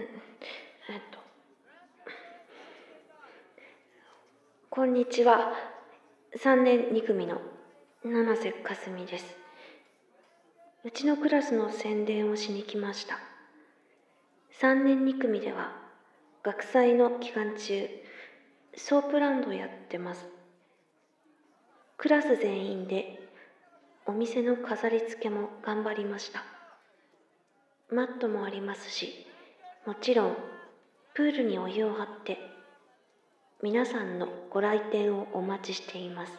こんにちは。3年2組の七瀬かすみです。うちのクラスの宣伝をしに来ました。3年2組では学祭の期間中、ソープランドやってます。クラス全員でお店の飾り付けも頑張りました。マットもありますし、もちろんプールにお湯を張って皆さんのご来店をお待ちしています。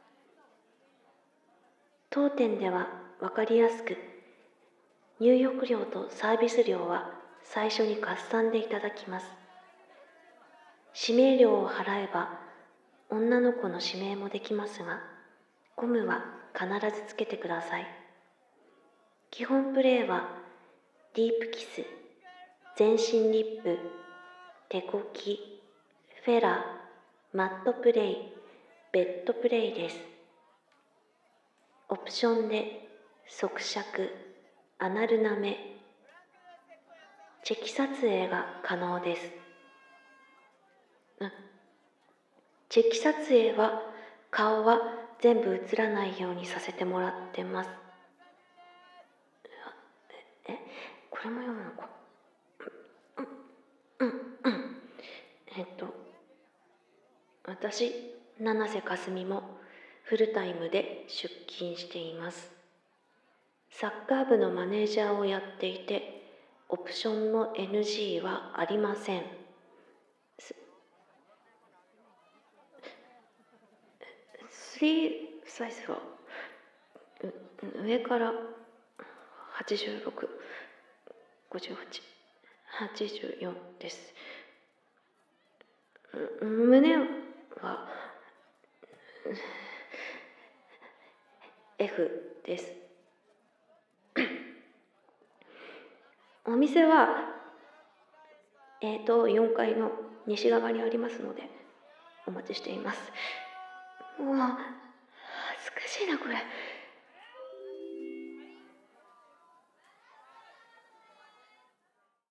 当店では分かりやすく、入浴料とサービス料は最初に合算でいただきます。指名料を払えば女の子の指名もできますが、ゴムは必ずつけてください。基本プレーはディープキス、全身リップ、手こき、フェラ、マットプレイ、ベッドプレイです。オプションで側尺、アナル舐め、チェキ撮影が可能です。チェキ撮影は顔は全部映らないようにさせてもらってます。これも読むのか。私、七瀬かすみもフルタイムで出勤しています。サッカー部のマネージャーをやっていて、オプションの NG はありません。スリーサイズは上から86、58、84です。胸は F です。お店は4階の西側にありますのでお待ちしています。もう恥ずかしいなこれ。